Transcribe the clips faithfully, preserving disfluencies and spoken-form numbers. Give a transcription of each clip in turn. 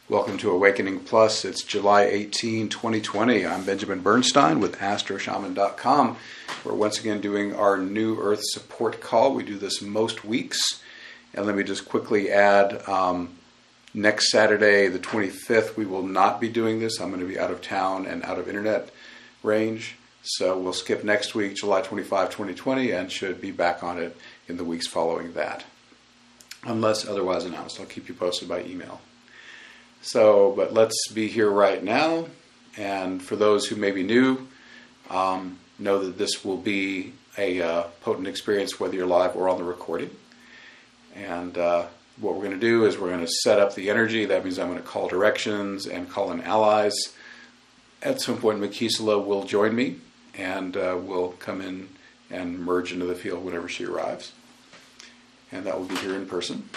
Welcome to Awakening Plus. It's July eighteenth, twenty twenty. I'm Benjamin Bernstein with Astro Shaman dot com. We're once again doing our New Earth support call. We do this most weeks. And let me just quickly add, um, next Saturday, the twenty-fifth, we will not be doing this. I'm going to be out of town and out of internet range. So we'll skip next week, July twenty-fifth, twenty twenty, and should be back on it in the weeks following that. Unless otherwise announced. I'll keep you posted by email. So, but let's be here right now. And for those who may be new, um, know that this will be a uh, potent experience whether you're live or on the recording. And uh, what we're going to do is we're going to set up the energy. That means I'm going to call directions and call in allies. At some point, Makisela will join me and uh, will come in and merge into the field whenever she arrives. And that will be here in person.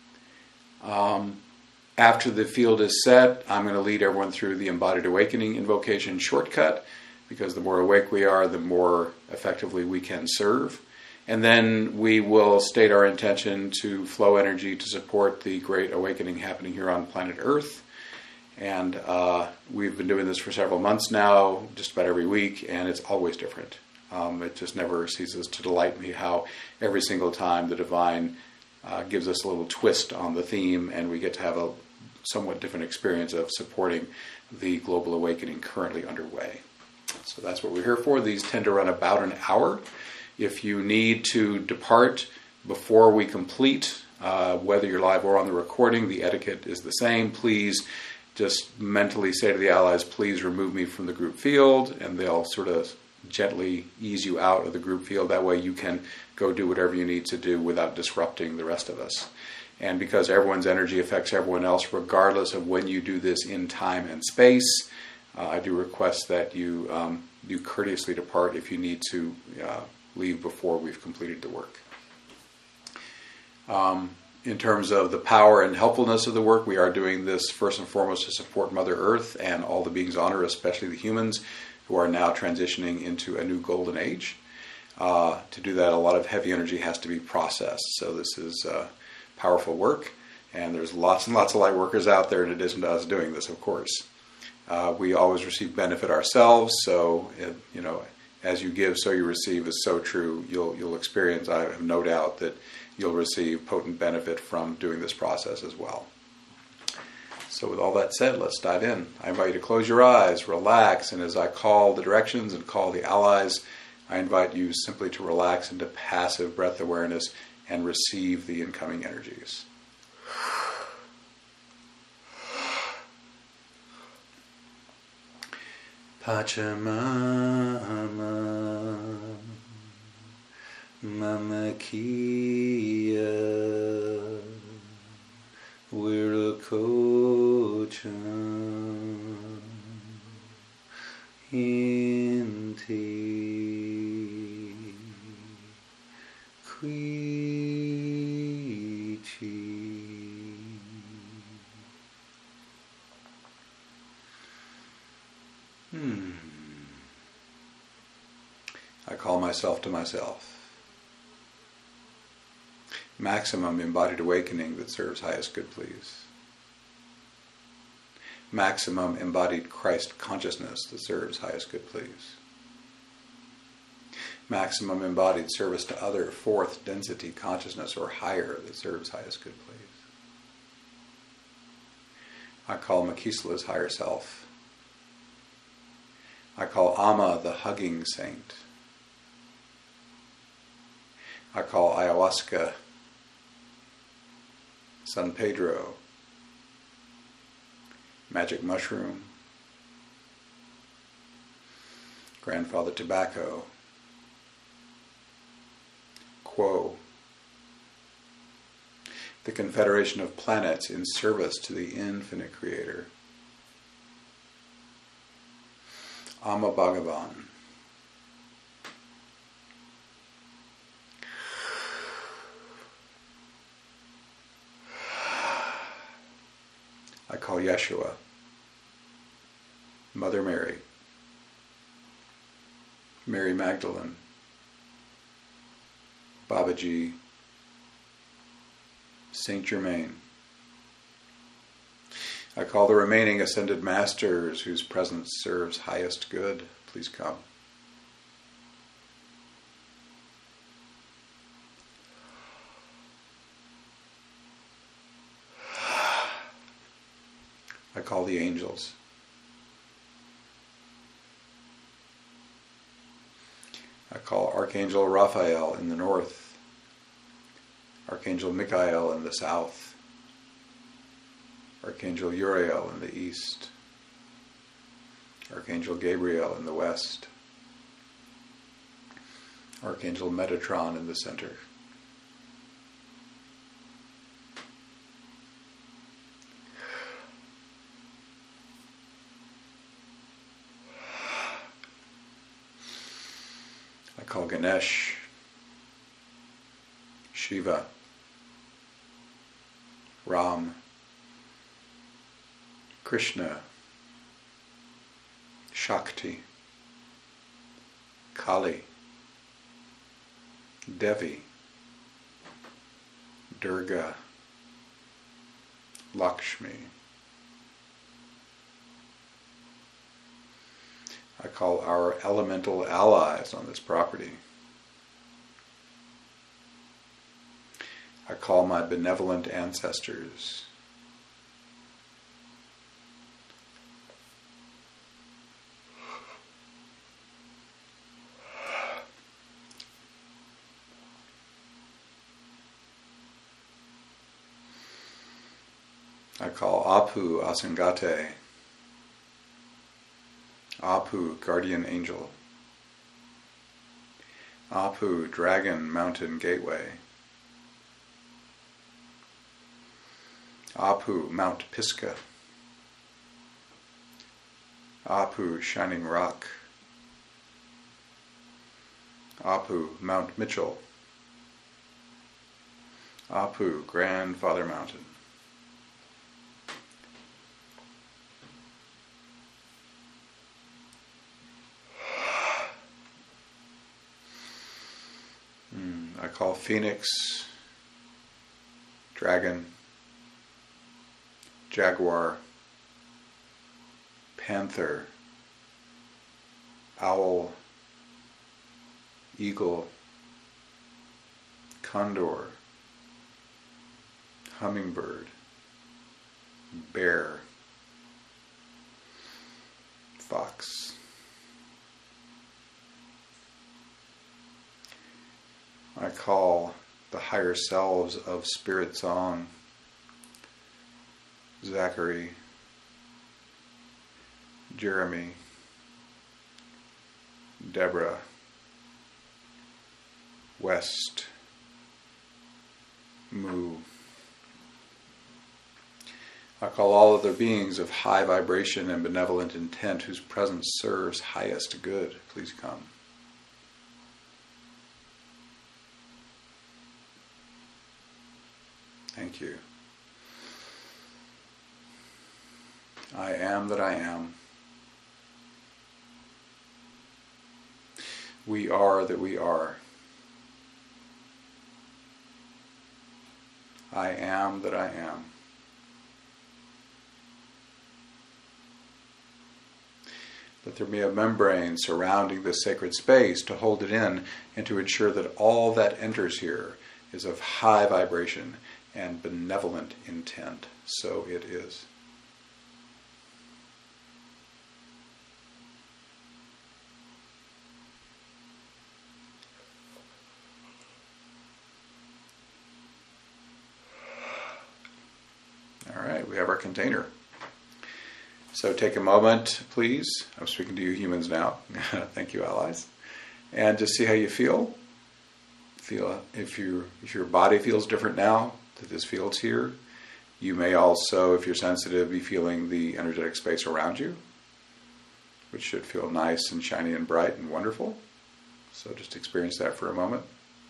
Um, After the field is set, I'm going to lead everyone through the Embodied Awakening Invocation shortcut, because the more awake we are, the more effectively we can serve. And then we will state our intention to flow energy to support the great awakening happening here on planet Earth. And uh, we've been doing this for several months now, just about every week, and it's always different. Um, it just never ceases to delight me how every single time the Divine Uh, gives us a little twist on the theme, and we get to have a somewhat different experience of supporting the global awakening currently underway. So that's what we're here for. These tend to run about an hour. If you need to depart before we complete, uh, whether you're live or on the recording, the etiquette is the same. Please just mentally say to the allies, please remove me from the group field, and they'll sort of gently ease you out of the group field. That way you can go do whatever you need to do without disrupting the rest of us. And because everyone's energy affects everyone else, regardless of when you do this in time and space, uh, I do request that you um, you courteously depart if you need to uh, leave before we've completed the work. Um, in terms of the power and helpfulness of the work, we are doing this first and foremost to support Mother Earth and all the beings on her, especially the humans, who are now transitioning into a new golden age. Uh, to do that, a lot of heavy energy has to be processed. So this is uh, powerful work, and there's lots and lots of light workers out there in addition to us doing this, of course. Uh, we always receive benefit ourselves, so it, you know, as you give, so you receive is so true. You'll you'll experience, I have no doubt, that you'll receive potent benefit from doing this process as well. So with all that said, let's dive in. I invite you to close your eyes, relax, and as I call the directions and call the allies, I invite you simply to relax into passive breath awareness and receive the incoming energies. Pachamama Mama Kia Wirukochan Inti Quichi. Hmm. I call myself to myself. Maximum embodied awakening that serves highest good, please. Maximum embodied Christ consciousness that serves highest good, please. Maximum embodied service to other, fourth density consciousness or higher that serves highest good, please. I call Makisela's higher self. I call Amma the hugging saint. I call ayahuasca San Pedro, magic mushroom, grandfather tobacco, Quo, the confederation of planets in service to the infinite creator, Amma Bhagavan, I call Yeshua, Mother Mary, Mary Magdalene, Babaji, Saint Germain. I call the remaining ascended masters whose presence serves highest good. Please come. I call the angels. I call Archangel Raphael in the north, Archangel Michael in the south, Archangel Uriel in the east, Archangel Gabriel in the west, Archangel Metatron in the center. I call Ganesh, Shiva, Ram, Krishna, Shakti, Kali, Devi, Durga, Lakshmi. I call our elemental allies on this property. I call my benevolent ancestors. I call Apu Asangate, Apu Guardian Angel, Apu Dragon Mountain Gateway, Apu Mount Pisgah, Apu Shining Rock, Apu Mount Mitchell, Apu Grandfather Mountain. I call Phoenix, Dragon, Jaguar, Panther, Owl, Eagle, Condor, Hummingbird, Bear, Fox. I call the higher selves of Spirit Song, Zachary, Jeremy, Deborah, West, Moo. I call all other beings of high vibration and benevolent intent whose presence serves highest good. Please come. Thank you. I am that I am. We are that we are. I am that I am. Let there be a membrane surrounding this sacred space to hold it in and to ensure that all that enters here is of high vibration and benevolent intent. So it is. All right, we have our container. So take a moment, please. I'm speaking to you humans now. Thank you, allies. And just see how you feel. Feel if you if your body feels different now that this field's here. You may also, if you're sensitive, be feeling the energetic space around you, which should feel nice and shiny and bright and wonderful. So just experience that for a moment.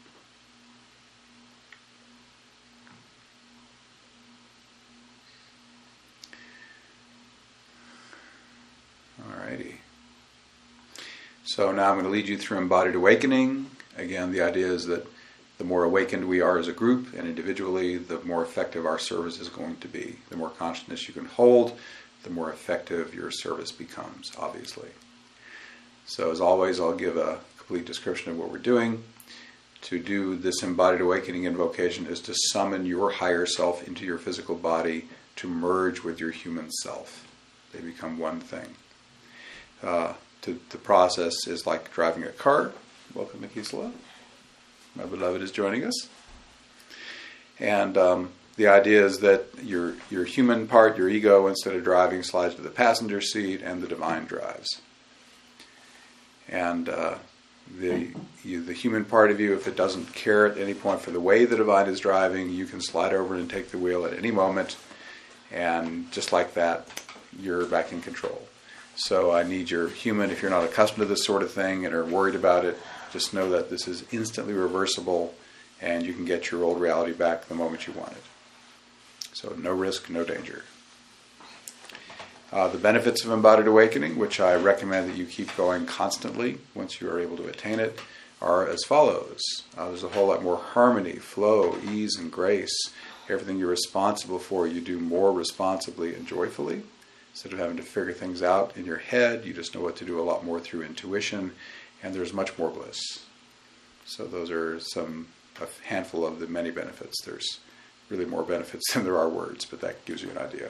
Alrighty. So now I'm going to lead you through embodied awakening. Again, the idea is that The more awakened we are as a group and individually, the more effective our service is going to be. The more consciousness you can hold, the more effective your service becomes, obviously. So as always, I'll give a complete description of what we're doing. To do this embodied awakening invocation is to summon your higher self into your physical body to merge with your human self. They become one thing. Uh, to, the process is like driving a car. Welcome, Makisla. My beloved is joining us. And um, the idea is that your your human part, your ego, instead of driving, slides to the passenger seat and the divine drives. And uh, the you, the human part of you, if it doesn't care at any point for the way the divine is driving, you can slide over and take the wheel at any moment. And just like that, you're back in control. So I need your human, if you're not accustomed to this sort of thing and are worried about it, just know that this is instantly reversible and you can get your old reality back the moment you want it. So no risk, no danger. Uh, the benefits of embodied awakening, which I recommend that you keep going constantly once you are able to attain it, are as follows. Uh, there's a whole lot more harmony, flow, ease, and grace. Everything you're responsible for, you do more responsibly and joyfully. Instead of having to figure things out in your head, you just know what to do a lot more through intuition, and there's much more bliss. So those are some, a handful of the many benefits. There's really more benefits than there are words, but that gives you an idea.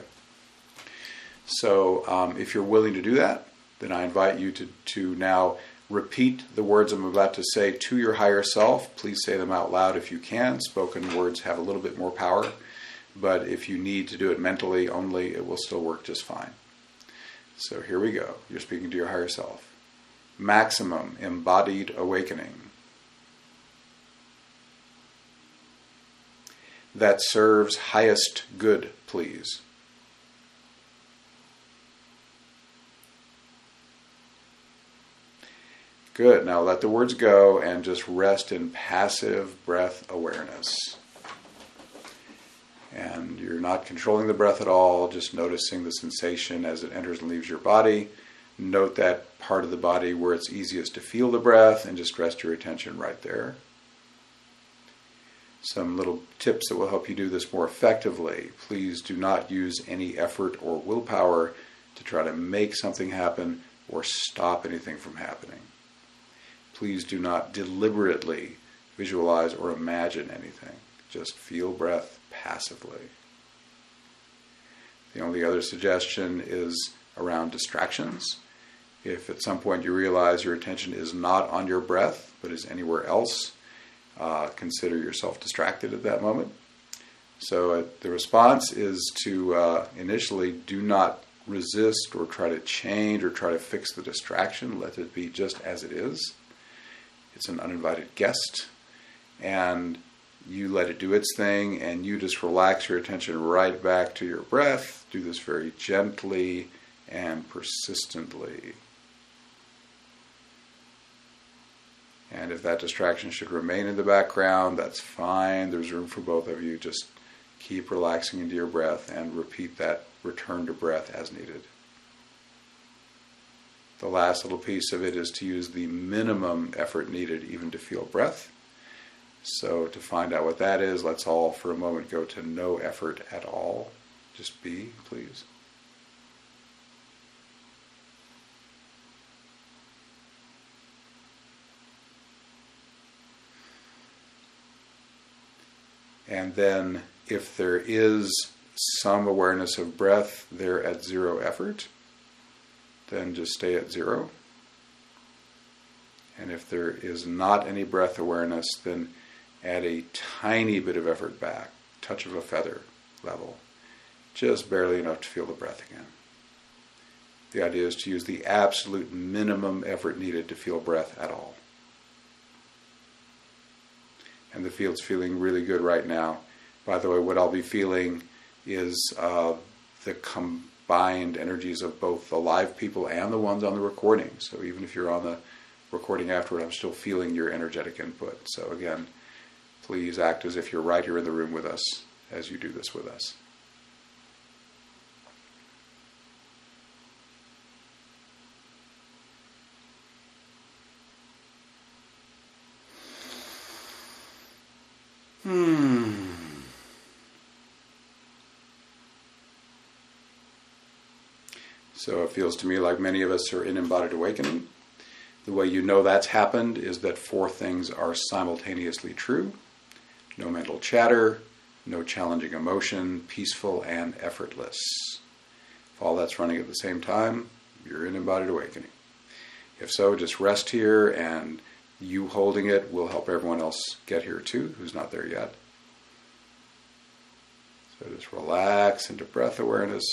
So um, if you're willing to do that, then I invite you to, to now repeat the words I'm about to say to your higher self. Please say them out loud if you can. Spoken words have a little bit more power, but if you need to do it mentally only, it will still work just fine. So here we go. You're speaking to your higher self. Maximum embodied awakening that serves highest good, please. Good. Now let the words go and just rest in passive breath awareness. And you're not controlling the breath at all, just noticing the sensation as it enters and leaves your body. Note that part of the body where it's easiest to feel the breath and just rest your attention right there. Some little tips that will help you do this more effectively. Please do not use any effort or willpower to try to make something happen or stop anything from happening. Please do not deliberately visualize or imagine anything. Just feel breath passively. The only other suggestion is around distractions. If at some point you realize your attention is not on your breath, but is anywhere else, uh, consider yourself distracted at that moment. So uh, the response is to uh, initially do not resist or try to change or try to fix the distraction. Let it be just as it is. It's an uninvited guest, and you let it do its thing, and you just relax your attention right back to your breath. Do this very gently and persistently. And if that distraction should remain in the background, that's fine. There's room for both of you. Just keep relaxing into your breath and repeat that return to breath as needed. The last little piece of it is to use the minimum effort needed even to feel breath. So to find out what that is, let's all for a moment go to no effort at all. Just be, please. And then if there is some awareness of breath there at zero effort, then just stay at zero. And if there is not any breath awareness, then add a tiny bit of effort back, touch of a feather level, just barely enough to feel the breath again. The idea is to use the absolute minimum effort needed to feel breath at all. And the field's feeling really good right now. By the way, what I'll be feeling is uh, the combined energies of both the live people and the ones on the recording. So even if you're on the recording afterward, I'm still feeling your energetic input. So again, please act as if you're right here in the room with us as you do this with us. So it feels to me like many of us are in embodied awakening. The way you know that's happened is that four things are simultaneously true. No mental chatter, no challenging emotion, peaceful and effortless. If all that's running at the same time, you're in embodied awakening. If so, just rest here, and you holding it will help everyone else get here too, who's not there yet. So just relax into breath awareness.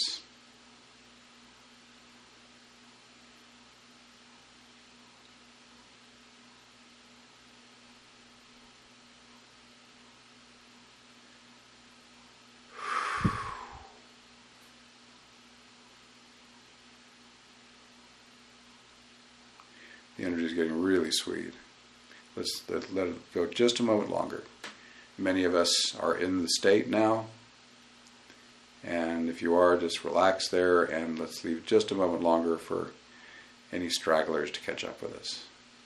The energy is getting really sweet. Let's let, let it go just a moment longer. Many of us are in the state now. And if you are, just relax there, and let's leave just a moment longer for any stragglers to catch up with us.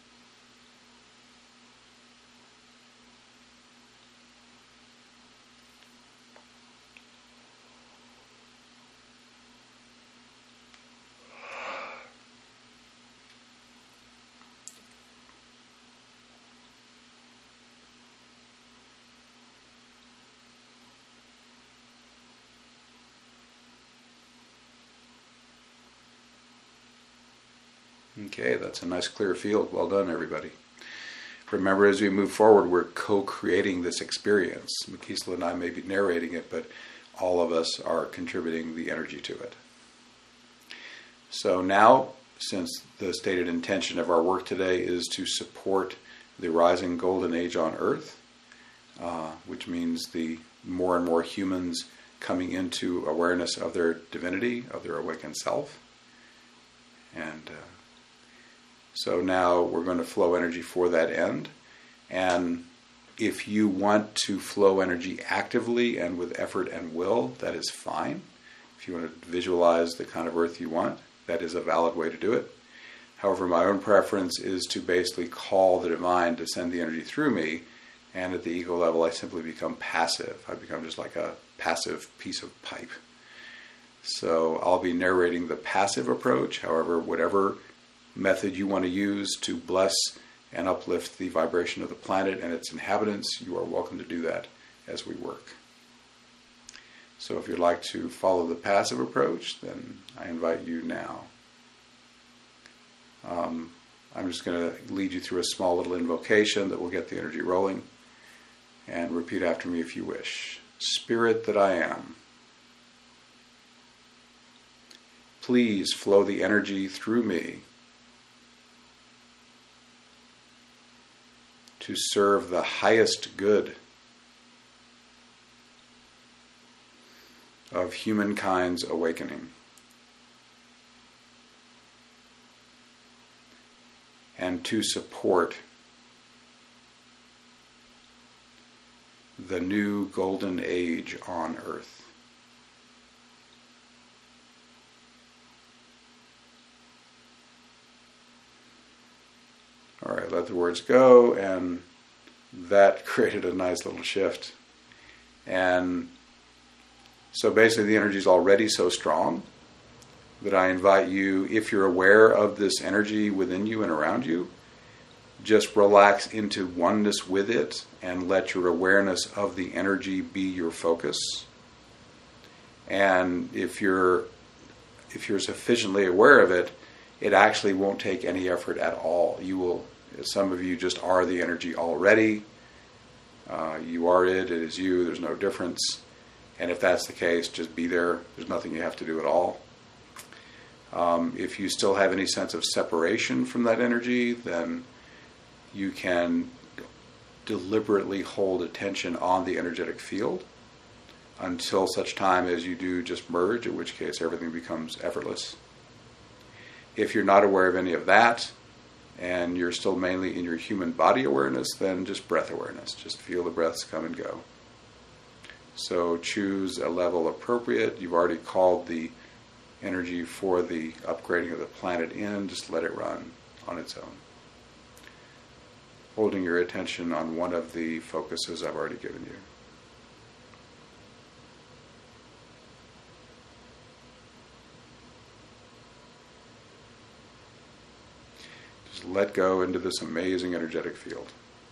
Okay, that's a nice clear field. Well done, everybody. Remember, as we move forward, we're co-creating this experience. Makisla and I may be narrating it, but all of us are contributing the energy to it. So now, since the stated intention of our work today is to support the rising golden age on Earth, uh, which means the more and more humans coming into awareness of their divinity, of their awakened self, and uh, so now we're going to flow energy for that end. And if you want to flow energy actively and with effort and will, that is fine. If you want to visualize the kind of earth you want, that is a valid way to do it. However, my own preference is to basically call the divine to send the energy through me. And at the ego level, I simply become passive. I become just like a passive piece of pipe. So I'll be narrating the passive approach. However, whatever method you want to use to bless and uplift the vibration of the planet and its inhabitants, you are welcome to do that as we work. So if you'd like to follow the passive approach, then I invite you now. Um, I'm just going to lead you through a small little invocation that will get the energy rolling, and repeat after me if you wish. Spirit that I am, please flow the energy through me to serve the highest good of humankind's awakening, and to support the new golden age on Earth. All right, let the words go, and that created a nice little shift. And so basically the energy is already so strong that I invite you, if you're aware of this energy within you and around you, just relax into oneness with it and let your awareness of the energy be your focus. And if you're if you're sufficiently aware of it, it actually won't take any effort at all. You will, some of you just are the energy already. Uh, you are it, it is you, there's no difference. And if that's the case, just be there. There's nothing you have to do at all. Um, if you still have any sense of separation from that energy, then you can deliberately hold attention on the energetic field until such time as you do just merge, in which case everything becomes effortless. If you're not aware of any of that, and you're still mainly in your human body awareness, then just breath awareness. Just feel the breaths come and go. So choose a level appropriate. You've already called the energy for the upgrading of the planet in. Just let it run on its own, holding your attention on one of the focuses I've already given you. just let go into this amazing energetic field.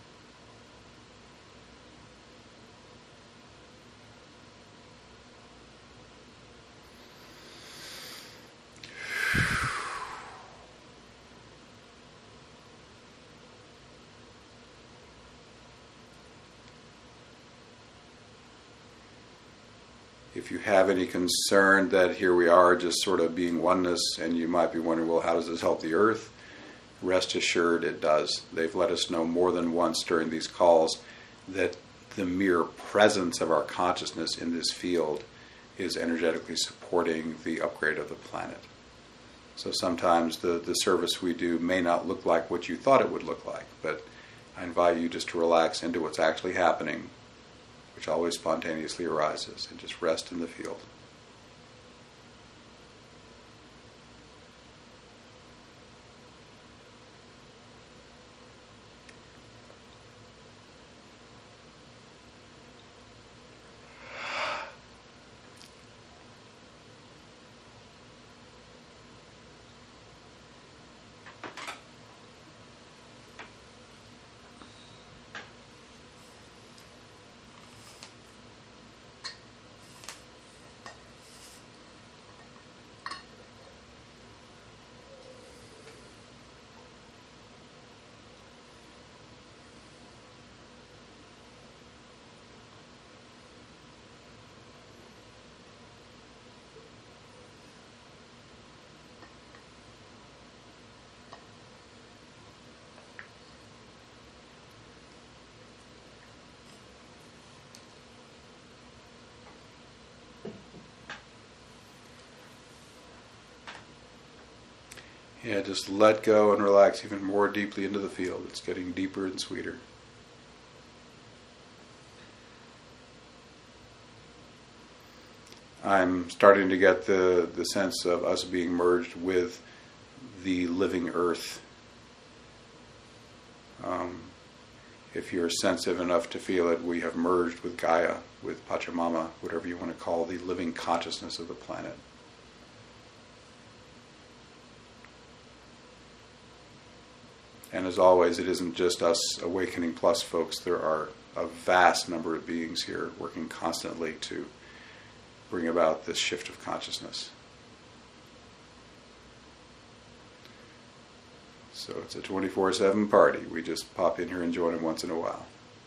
If you have any concern that here we are just sort of being oneness, and you might be wondering, well, how does this help the earth? Rest assured it does. They've let us know more than once during these calls that the mere presence of our consciousness in this field is energetically supporting the upgrade of the planet. So sometimes the, the service we do may not look like what you thought it would look like, but I invite you just to relax into what's actually happening, which always spontaneously arises, and just rest in the field. Yeah, just let go and relax even more deeply into the field. It's getting deeper and sweeter. I'm starting to get the, the sense of us being merged with the living earth. Um, if you're sensitive enough to feel it, we have merged with Gaia, with Pachamama, whatever you want to call the living consciousness of the planet. And as always, it isn't just us Awakening Plus folks. There are a vast number of beings here working constantly to bring about this shift of consciousness. So it's a twenty-four seven party. We just pop in here and join them once in a while.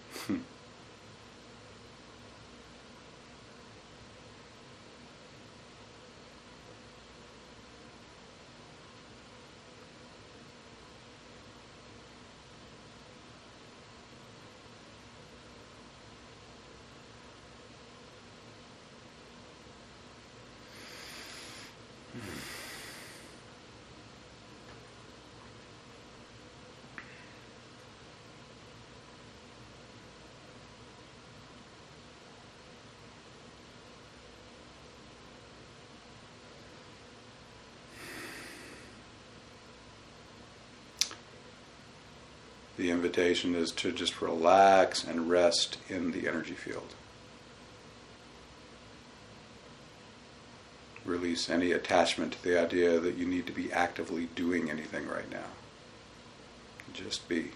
The invitation is to just relax and rest in the energy field. Release any attachment to the idea that you need to be actively doing anything right now. Just be.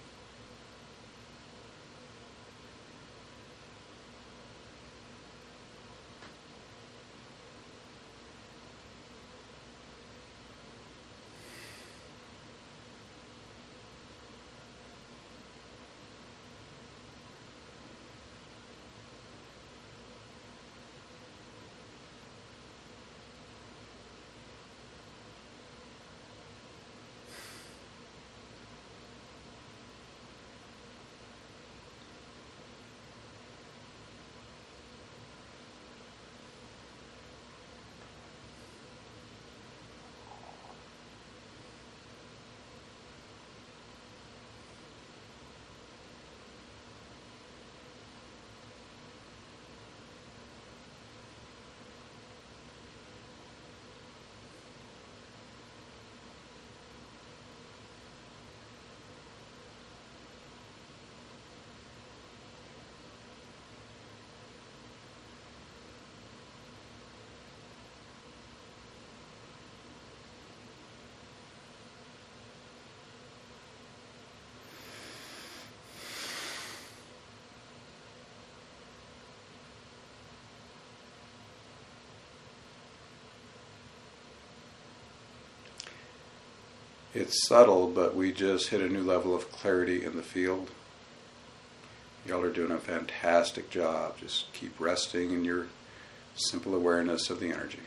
It's subtle, but we just hit a new level of clarity in the field. Y'all are doing a fantastic job. Just keep resting in your simple awareness of the energy.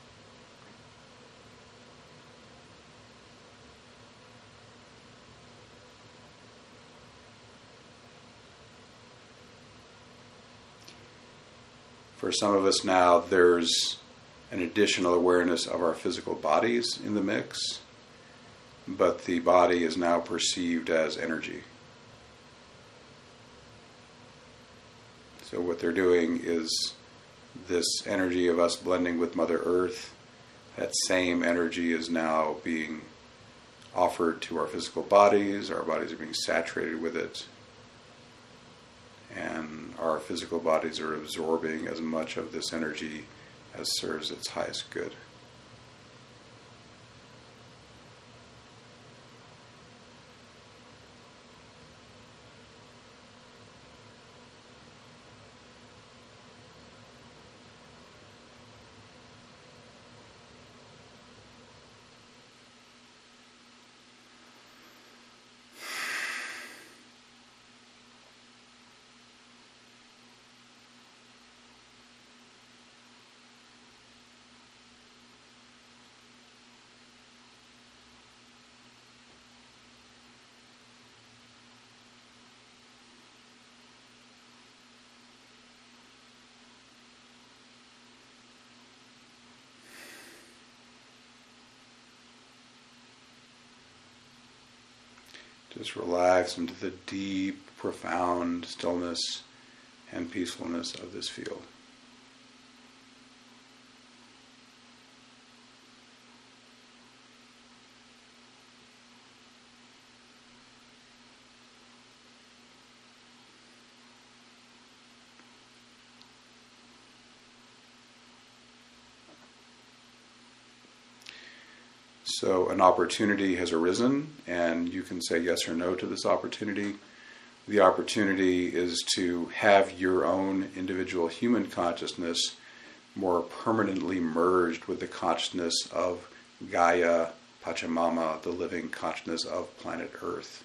For some of us now, there's an additional awareness of our physical bodies in the mix, but the body is now perceived as energy. So what they're doing is this energy of us blending with Mother Earth, that same energy is now being offered to our physical bodies. Our bodies are being saturated with it. And our physical bodies are absorbing as much of this energy as serves its highest good. Just relax into the deep, profound stillness and peacefulness of this field. So an opportunity has arisen, and you can say yes or no to this opportunity. The opportunity is to have your own individual human consciousness more permanently merged with the consciousness of Gaia, Pachamama, the living consciousness of planet Earth.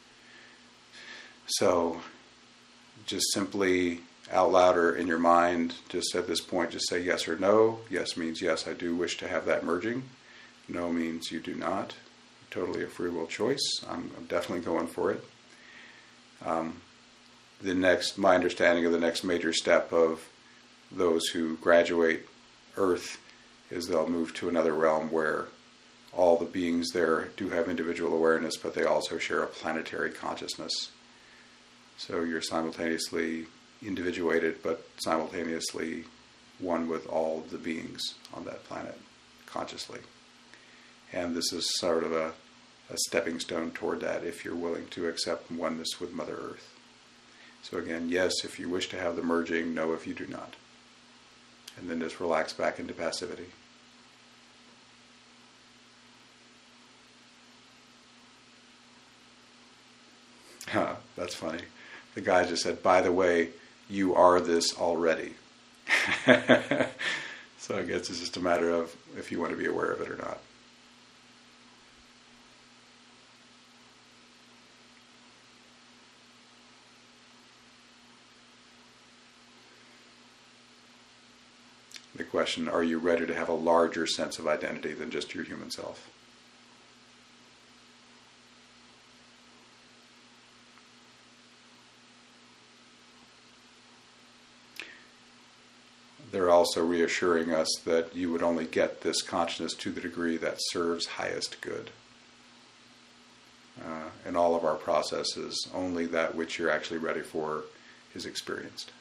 So just simply out loud or in your mind, just at this point, just say yes or no. Yes means yes, I do wish to have that merging. No means you do not. Totally a free will choice. I'm, I'm definitely going for it. Um, the next, my understanding of the next major step of those who graduate Earth is they'll move to another realm where all the beings there do have individual awareness, but they also share a planetary consciousness. So you're simultaneously individuated, but simultaneously one with all the beings on that planet consciously. And this is sort of a, a stepping stone toward that if you're willing to accept oneness with Mother Earth. So again, yes, if you wish to have the merging, no, if you do not. And then just relax back into passivity. Huh, that's funny. The guy just said, by the way, you are this already. So I guess it's just a matter of if you want to be aware of it or not. The question, are you ready to have a larger sense of identity than just your human self? They're also reassuring us that you would only get this consciousness to the degree that serves highest good. Uh, in all of our processes, only that which you're actually ready for is experienced.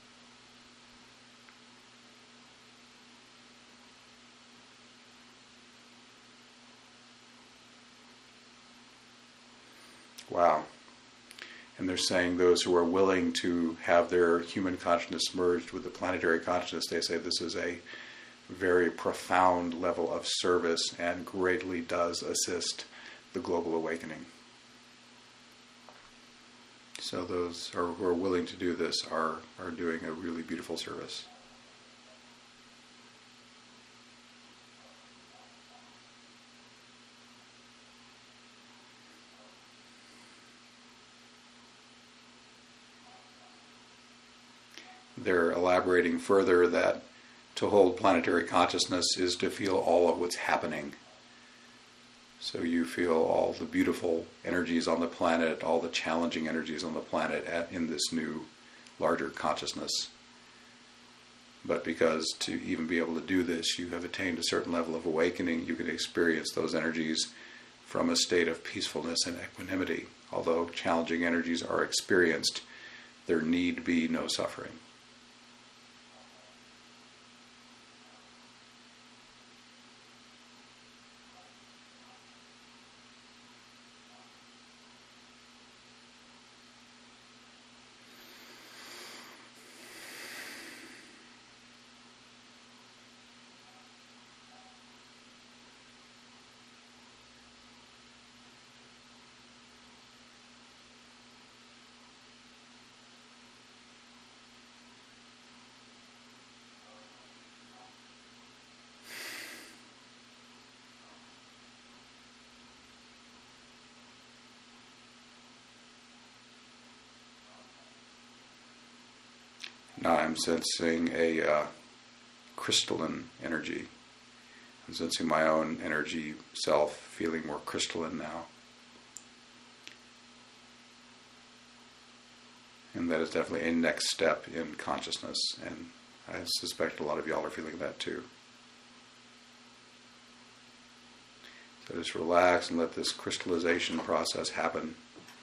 Wow. And they're saying those who are willing to have their human consciousness merged with the planetary consciousness, they say this is a very profound level of service and greatly does assist the global awakening. So those are, who are willing to do this are, are doing a really beautiful service. they're elaborating further that to hold planetary consciousness is to feel all of what's happening. So you feel all the beautiful energies on the planet, all the challenging energies on the planet at, in this new, larger consciousness. But because to even be able to do this, you have attained a certain level of awakening, you can experience those energies from a state of peacefulness and equanimity. Although challenging energies are experienced, there need be no suffering. Now I'm sensing a uh, crystalline energy. I'm sensing my own energy self feeling more crystalline now. And that is definitely a next step in consciousness, and I suspect a lot of y'all are feeling that too. So just relax and let this crystallization process happen.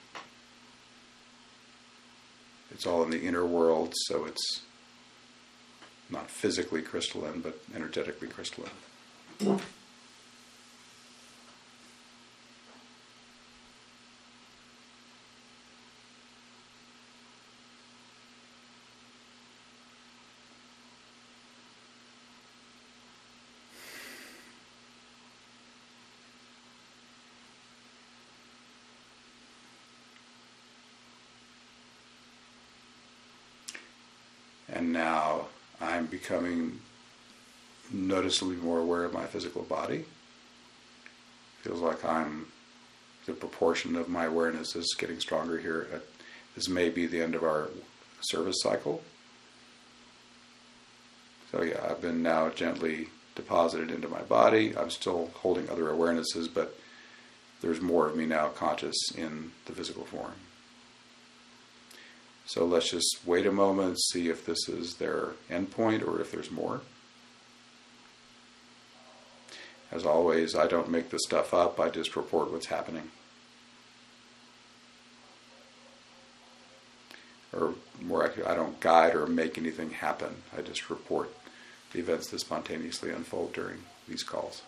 It's all in the inner world, so it's not physically crystalline, but energetically crystalline. And now I'm becoming noticeably more aware of my physical body. Feels like I'm, the proportion of my awareness is getting stronger here. At, this may be the end of our service cycle. So yeah, I've been now gently deposited into my body. I'm still holding other awarenesses, but there's more of me now conscious in the physical form. So let's just wait a moment, see if this is their endpoint or if there's more. As always, I don't make this stuff up, I just report what's happening. Or more accurately, I don't guide or make anything happen. I just report the events that spontaneously unfold during these calls.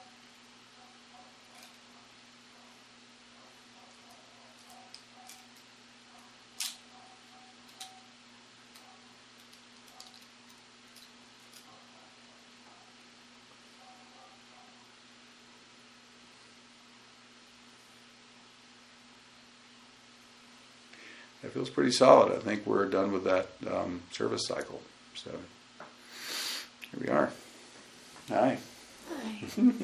It feels pretty solid. I think we're done with that um, service cycle. So here we are. Hi. Hi.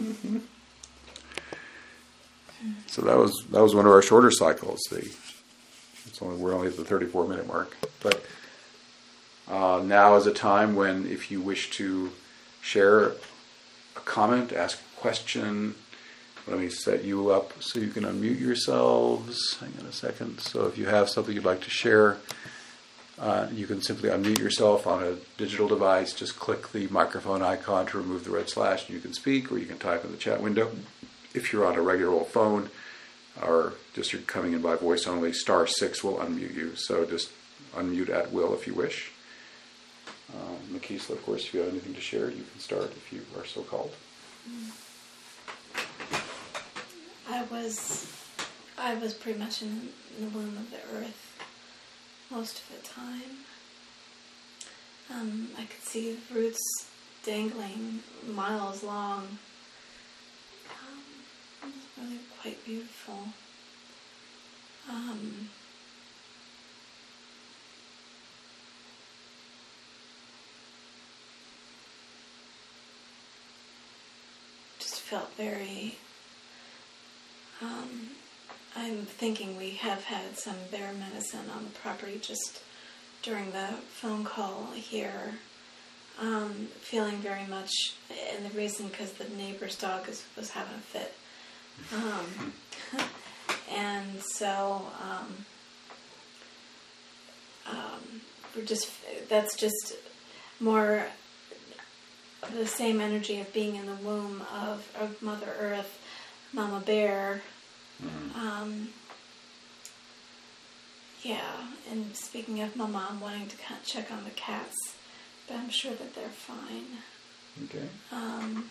So that was that was one of our shorter cycles. The it's only we're only at the thirty-four minute mark. But uh, now is a time when, if you wish to share a comment, ask a question. Let me set you up so you can unmute yourselves. Hang on a second. So if you have something you'd like to share, uh, you can simply unmute yourself on a digital device. Just click the microphone icon to remove the red slash and you can speak, or you can type in the chat window. If you're on a regular old phone or just you're coming in by voice only, star six will unmute you. So just unmute at will if you wish. Um, Makisla, of course, if you have anything to share, you can start if you are so called. Mm. I was, I was pretty much in the womb of the earth most of the time. Um, I could see roots dangling miles long. Um, it was really quite beautiful. Um, just felt very... Um, I'm thinking we have had some bear medicine on the property just during the phone call here, um, feeling very much, and the reason because the neighbor's dog is, was having a fit. Um, and so um, um, we're just, that's just more of the same energy of being in the womb of, of Mother Earth, Mama Bear. Mm-hmm. Um, yeah, and speaking of my mom wanting to kind of check on the cats, but I'm sure that they're fine. Okay. Um,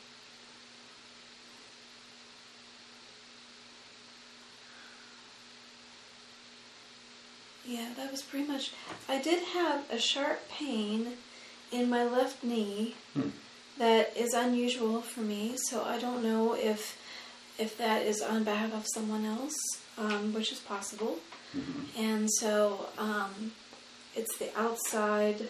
yeah, that was pretty much. I did have a sharp pain in my left knee hmm. that is unusual for me, so I don't know if if that is on behalf of someone else, um, which is possible. Mm-hmm. And so um, it's the outside.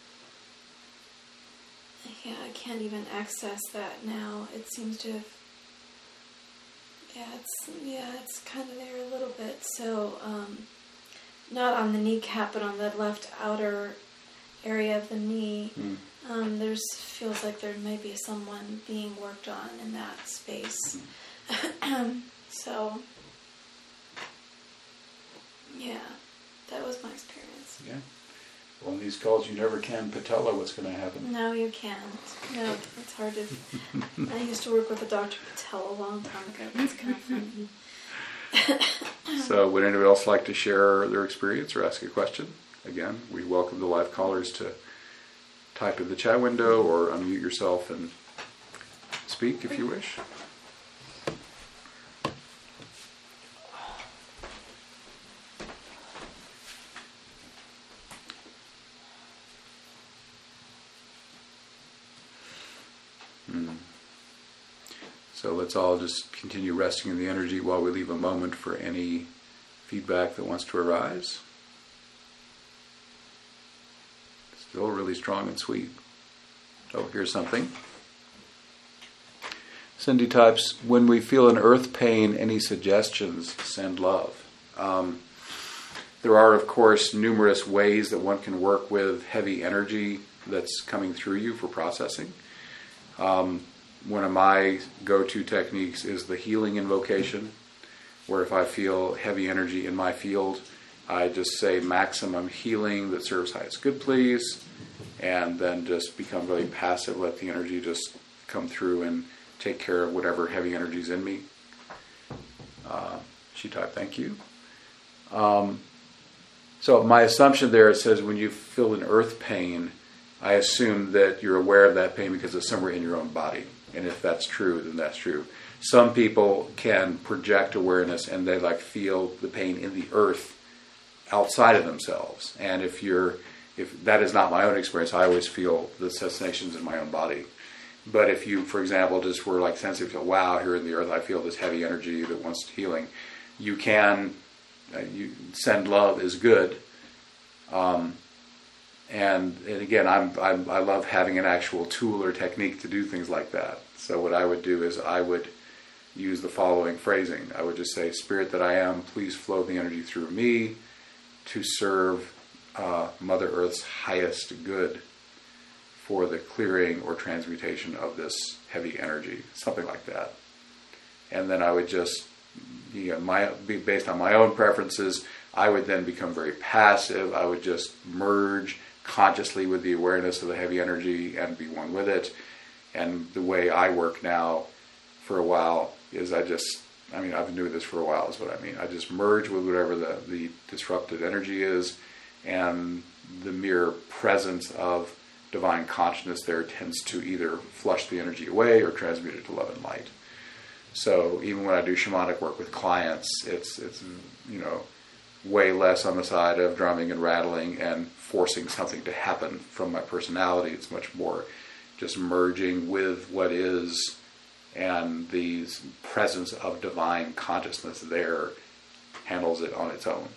Yeah, I can't even access that now. It seems to have. Yeah, it's yeah, it's kind of there a little bit. So um, not on the kneecap, but on the left outer area of the knee. Mm. Um, there's feels like there may be someone being worked on in that space. Mm. So. Yeah, that was my experience. Yeah. Well, in these calls, you never can patella what's going to happen. No, you can't. No, it's hard to... I used to work with a Doctor Patel a long time ago. It's kind of funny. So, would anybody else like to share their experience or ask a question? Again, we welcome the live callers to type in the chat window or unmute yourself and speak if you wish. So let's all just continue resting in the energy while we leave a moment for any feedback that wants to arise. Still really strong and sweet. Oh, here's something. Cindy types, when we feel an earth pain, any suggestions, send love. Um, there are, of course, numerous ways that one can work with heavy energy that's coming through you for processing. Um, One of my go-to techniques is the healing invocation, where if I feel heavy energy in my field, I just say maximum healing that serves highest good, please, and then just become really passive, let the energy just come through and take care of whatever heavy energy is in me. Uh, she typed, thank you. Um, so my assumption there, it says when you feel an earth pain, I assume that you're aware of that pain because it's somewhere in your own body. And if that's true, then that's true. Some people can project awareness and they like feel the pain in the earth outside of themselves. And if you're, if that is not my own experience, I always feel the sensations in my own body. But if you, for example, just were like sensitive to, wow, here in the earth, I feel this heavy energy that wants healing, you can, uh, you send love is good. Um, And, and again, I'm, I'm, I love having an actual tool or technique to do things like that. So what I would do is I would use the following phrasing. I would just say, Spirit that I am, please flow the energy through me to serve uh, Mother Earth's highest good for the clearing or transmutation of this heavy energy, something like that. And then I would just, you know, my, be based on my own preferences, I would then become very passive. I would just merge consciously with the awareness of the heavy energy and be one with it. And the way I work now for a while is I just, I mean, I've been doing this for a while is what I mean. I just merge with whatever the, the disrupted energy is, and the mere presence of divine consciousness there tends to either flush the energy away or transmute it to love and light. So even when I do shamanic work with clients, it's, it's you know, way less on the side of drumming and rattling and forcing something to happen from my personality. It's much more just merging with what is, and the presence of divine consciousness there handles it on its own.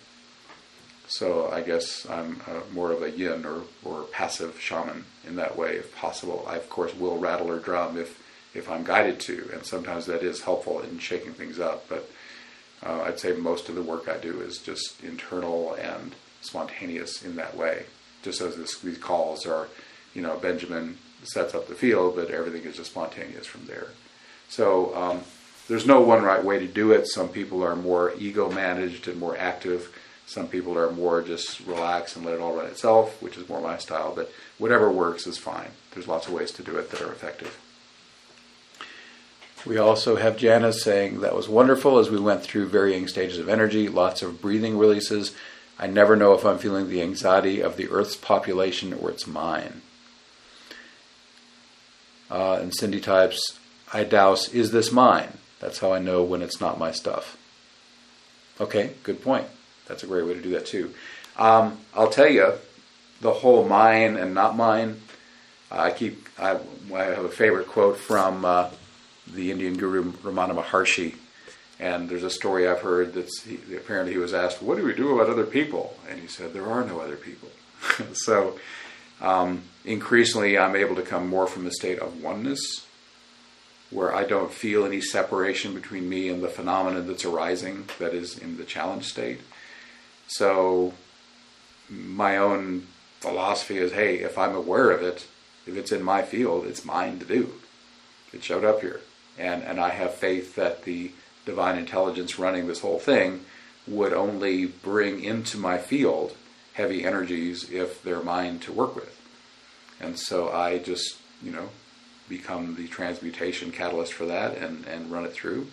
So I guess I'm uh, more of a yin or, or passive shaman in that way, if possible. I, of course, will rattle or drum if, if I'm guided to, and sometimes that is helpful in shaking things up, but Uh, I'd say most of the work I do is just internal and spontaneous in that way. Just as this, these calls are, you know, Benjamin sets up the field, but everything is just spontaneous from there. So um, there's no one right way to do it. Some people are more ego managed and more active. Some people are more just relax and let it all run itself, which is more my style. But whatever works is fine. There's lots of ways to do it that are effective. We also have Janice saying, that was wonderful as we went through varying stages of energy, lots of breathing releases. I never know if I'm feeling the anxiety of the Earth's population or it's mine. Uh, and Cindy types, I douse, is this mine? That's how I know when it's not my stuff. Okay, good point. That's a great way to do that too. Um, I'll tell you, the whole mine and not mine, uh, I keep, I, I have a favorite quote from uh, the Indian guru Ramana Maharshi. And there's a story I've heard that's, he, apparently he was asked, what do we do about other people? And he said, there are no other people. so um, increasingly I'm able to come more from a state of oneness, where I don't feel any separation between me and the phenomenon that's arising, that is in the challenge state. So my own philosophy is, hey, if I'm aware of it, if it's in my field, it's mine to do. It showed up here. And, and I have faith that the divine intelligence running this whole thing would only bring into my field heavy energies if they're mine to work with. And so I just, you know, become the transmutation catalyst for that and, and run it through.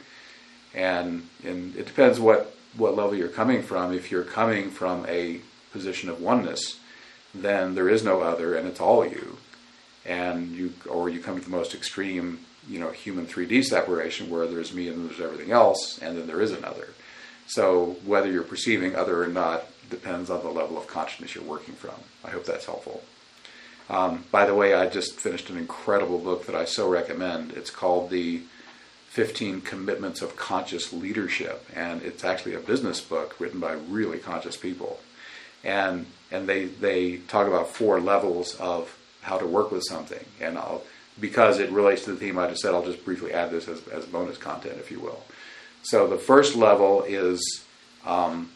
And, and it depends what, what level you're coming from. If you're coming from a position of oneness, then there is no other and it's all you. And you, or you come to the most extreme, you know, human three D separation where there's me and there's everything else, and then there is another. So whether you're perceiving other or not depends on the level of consciousness you're working from. I hope that's helpful. Um, by the way, I just finished an incredible book that I so recommend. It's called The fifteen Commitments of Conscious Leadership, and it's actually a business book written by really conscious people. And and they, they talk about four levels of how to work with something. And I'll, because it relates to the theme I just said, I'll just briefly add this as, as bonus content, if you will. So the first level is um,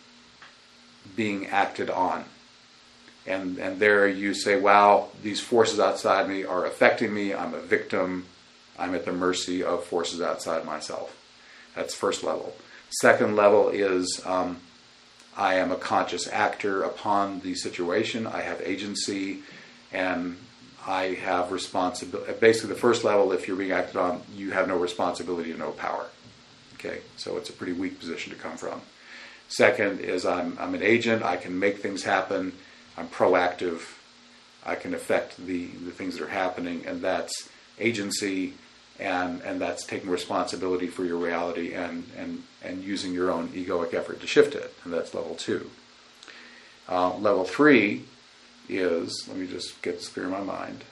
being acted on. And and there you say, wow, these forces outside me are affecting me. I'm a victim. I'm at the mercy of forces outside myself. That's first level. Second level is um, I am a conscious actor upon the situation. I have agency, and I have responsibility. Basically, the first level, if you're being acted on, you have no responsibility and no power. Okay, so it's a pretty weak position to come from. Second is I'm I'm an agent. I can make things happen. I'm proactive. I can affect the, the things that are happening, and that's agency, and, and that's taking responsibility for your reality and, and, and using your own egoic effort to shift it, and that's level two. Uh, level three is, let me just get this clear in my mind.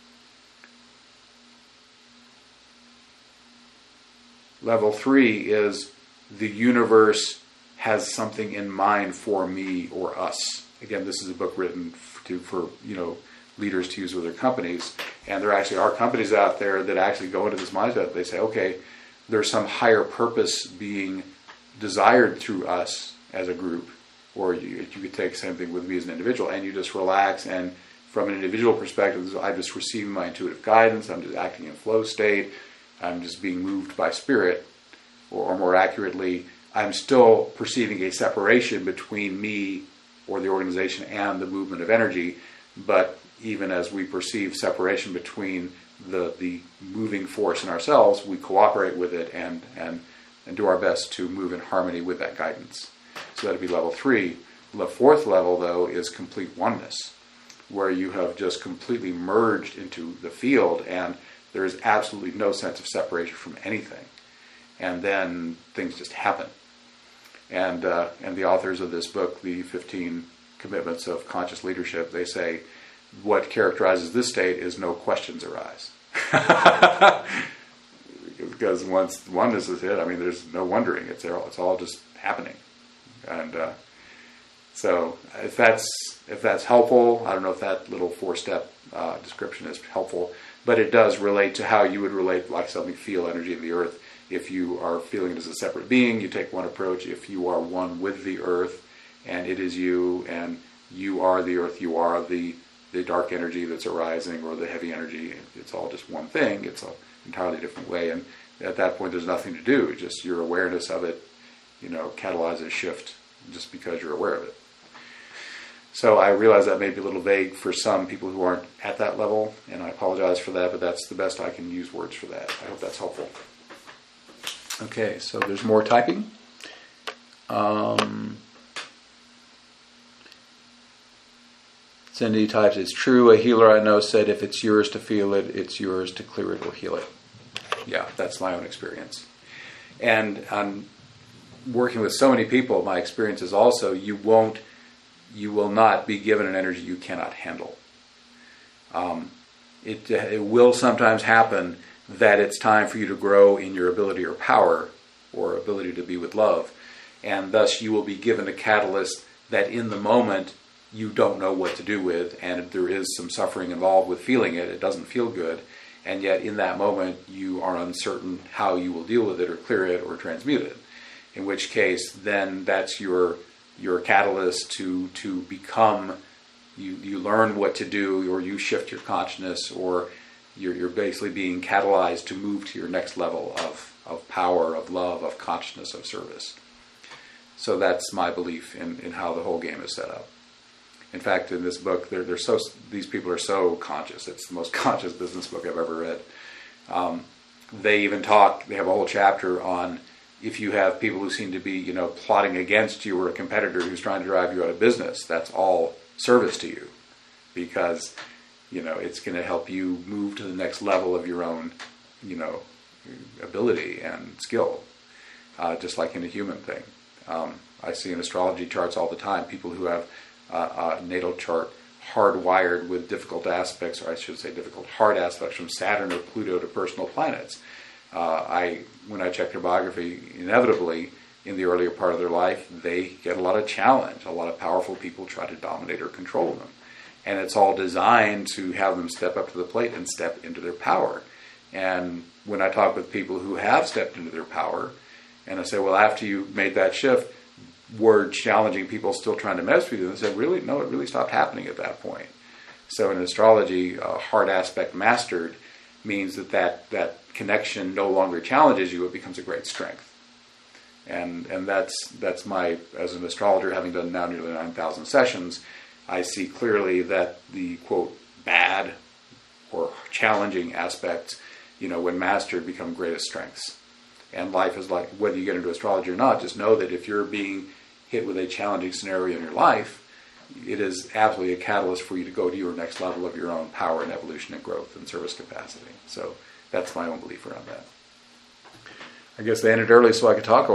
Level three is the universe has something in mind for me or us. Again, this is a book written to, for, you know, leaders to use with their companies. And there actually are companies out there that actually go into this mindset. They say, okay, there's some higher purpose being desired through us as a group. Or you, you could take something with me as an individual, and you just relax. And from an individual perspective, I'm just receiving my intuitive guidance. I'm just acting in flow state. I'm just being moved by spirit. Or, or more accurately, I'm still perceiving a separation between me or the organization and the movement of energy, but even as we perceive separation between the the moving force in ourselves, we cooperate with it and and and do our best to move in harmony with that guidance. So that'd be level three. The fourth level, though, is complete oneness, where you have just completely merged into the field and there is absolutely no sense of separation from anything. And then things just happen. And uh, and the authors of this book, the fifteen Commitments of Conscious Leadership, they say what characterizes this state is no questions arise. Because once oneness is hit, I mean, there's no wondering. It's all, it's all just happening. And uh, so if that's if that's helpful, I don't know if that little four-step uh, description is helpful, but it does relate to how you would relate, like something feel energy of the earth. If you are feeling it as a separate being, you take one approach. If you are one with the earth and it is you, and you are the earth, you are the, the dark energy that's arising, or the heavy energy. It's all just one thing. It's an entirely different way. And at that point, there's nothing to do. Just your awareness of it, you know, catalyzes a shift just because you're aware of it. So I realize that may be a little vague for some people who aren't at that level, and I apologize for that, but that's the best I can use words for that. I hope that's helpful. Okay, so there's more typing. Um, Cindy types, it's true, a healer I know said if it's yours to feel it, it's yours to clear it or heal it. Yeah, that's my own experience. And I'm working with so many people, my experience is also you won't, you will not be given an energy you cannot handle. Um, it, it will sometimes happen that it's time for you to grow in your ability or power or ability to be with love. And thus you will be given a catalyst that in the moment you don't know what to do with, and there is some suffering involved with feeling it. It doesn't feel good. And yet in that moment you are uncertain how you will deal with it or clear it or transmute it. In which case then that's your your catalyst to to become, you, you learn what to do, or you shift your consciousness, or you're, you're basically being catalyzed to move to your next level of, of power, of love, of consciousness, of service. So that's my belief in, in how the whole game is set up. In fact, in this book, they're, they're so these people are so conscious. It's the most conscious business book I've ever read. Um, they even talk, they have a whole chapter on if you have people who seem to be, you know, plotting against you, or a competitor who's trying to drive you out of business, that's all service to you, because, you know, it's going to help you move to the next level of your own, you know, ability and skill, uh, just like in a human thing. Um, I see in astrology charts all the time people who have uh, a natal chart hardwired with difficult aspects, or I should say difficult hard aspects from Saturn or Pluto to personal planets. Uh, I, when I check their biography, inevitably, in the earlier part of their life, they get a lot of challenge. A lot of powerful people try to dominate or control them. And it's all designed to have them step up to the plate and step into their power. And when I talk with people who have stepped into their power, and I say, well, after you made that shift, were challenging people still trying to mess with you? And they said, really? No, it really stopped happening at that point. So in astrology, a hard aspect mastered means that, that that connection no longer challenges you, it becomes a great strength. And and that's that's my, as an astrologer, having done now nearly nine thousand sessions, I see clearly that the, quote, bad or challenging aspects, you know, when mastered, become greatest strengths. And life is like, whether you get into astrology or not, just know that if you're being hit with a challenging scenario in your life, it is absolutely a catalyst for you to go to your next level of your own power and evolution and growth and service capacity. So that's my own belief around that. I guess they ended early so I could talk a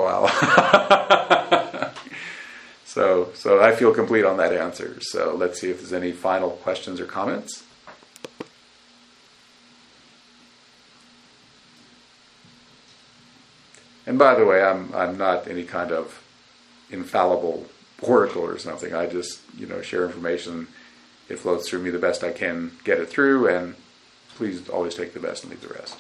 while. so, so I feel complete on that answer. So let's see if there's any final questions or comments. And by the way, I'm I'm not any kind of infallible oracle or something. I just, you know, share information. It flows through me the best I can get it through, and please always take the best and leave the rest.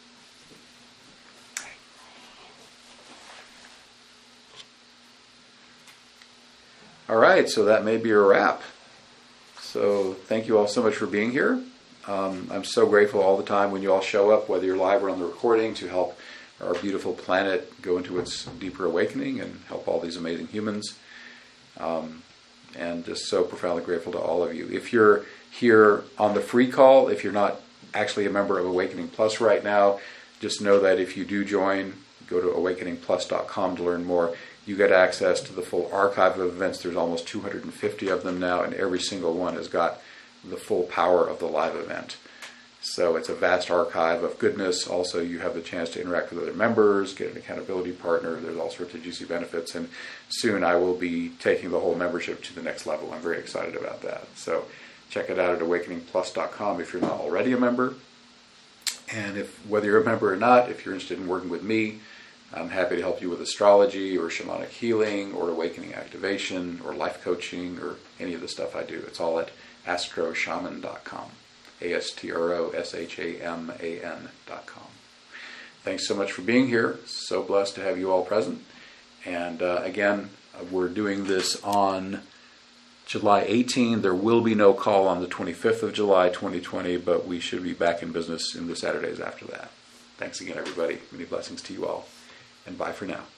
All right, so that may be a wrap. So thank you all so much for being here. Um, I'm so grateful all the time when you all show up, whether you're live or on the recording, to help our beautiful planet go into its deeper awakening and help all these amazing humans. Um, and just so profoundly grateful to all of you. If you're here on the free call, if you're not actually a member of Awakening Plus right now, just know that if you do join, go to awakening plus dot com to learn more. You get access to the full archive of events. There's almost two hundred fifty of them now, and every single one has got the full power of the live event. So it's a vast archive of goodness. Also, you have the chance to interact with other members, get an accountability partner. There's all sorts of juicy benefits. And soon I will be taking the whole membership to the next level. I'm very excited about that. So check it out at awakening plus dot com if you're not already a member. And if whether you're a member or not, if you're interested in working with me, I'm happy to help you with astrology or shamanic healing or awakening activation or life coaching or any of the stuff I do. It's all at astro shaman dot com. A S T R O S H A M A N dot com. Thanks so much for being here. So blessed to have you all present. And uh, again, we're doing this on July eighteenth. There will be no call on the twenty-fifth of July, twenty twenty, but we should be back in business in the Saturdays after that. Thanks again, everybody. Many blessings to you all, and bye for now.